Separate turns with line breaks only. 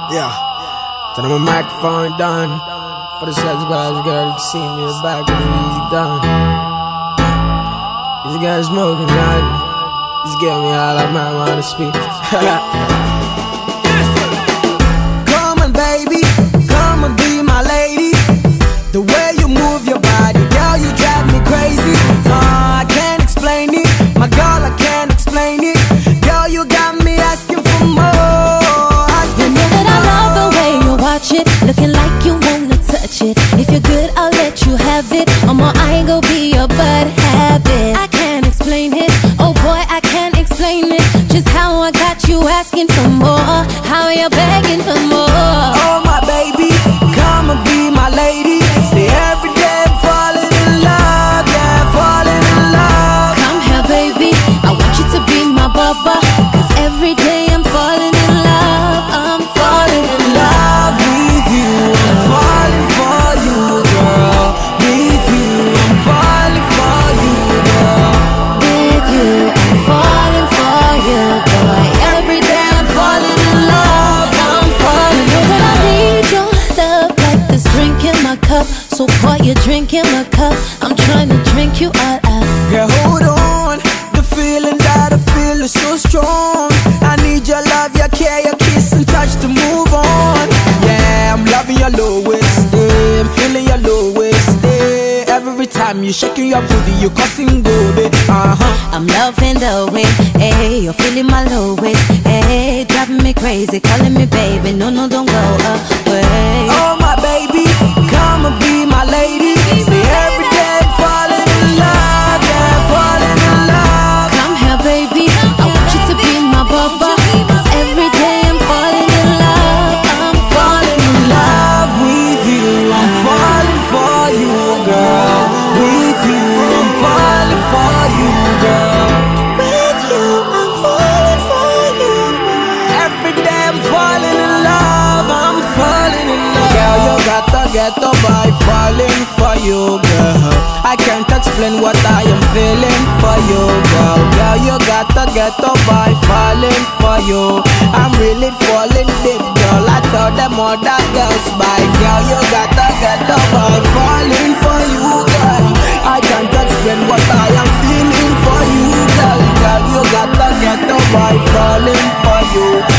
Yeah. Turn on my microphone done. For the sex bars, girl, you can see me in the back of the music done. These guys smoking done. Just get me all I might wanna speak. Come on, baby, come and be my lady. The way you move your body, girl, you drive me crazy. I can't explain it, my girl, I can't explain it. Girl, you got me asking for more.
You know that I love the way you watch it, looking like you wanna touch it. If you're good, I'll let you have it. I ain't gon' be your bad habit. I can't explain it, oh boy, I can't explain it. Just how I got you asking for more, how you're begging for more.
Oh my baby, come and be my lady. Say every day I'm falling in love, yeah, falling in love.
Come here, baby, I want you to be my bubba, 'cause every day I'm falling in love. I'm falling in love
with you. I'm falling for you, girl. With you, I'm falling for you, girl.
with you. I'm falling for you, boy. Every day I'm falling in love. I'm falling. You know that I need your love like this drink in my cup. So pour your drink in my cup. I'm trying to drink you all up.
Girl, hold on. The feeling that I feel is so strong. I need your love, your care, your kiss and touch to move on. Yeah, I'm loving your low waist, I'm feeling your low waist. Every time you shaking your booty, you causing gold.
I'm loving the way, hey, you're feeling my low waist, hey, driving me crazy, calling me baby. No, no, don't go away.
Oh my baby, come and be my lady. Say every day I'm falling in love, yeah, falling in love.
Come here, baby, I want you to be my bubba, 'cause every day I'm falling in love. I'm falling in love
with you. I'm falling for you, girl. With you, I'm falling for you, girl.
with you. I'm falling for you.
Every day I'm falling in love. I'm falling in love. Girl, you gotta get up by falling for you, girl. I can't explain what I am feeling for you, girl. Girl, you gotta get up by falling for you. I'm really falling deep, girl. I tell them other girls by. Girl, you gotta get up by falling for you, girl. I can't explain what I am feeling for you, girl. Girl, you gotta get up by falling for you.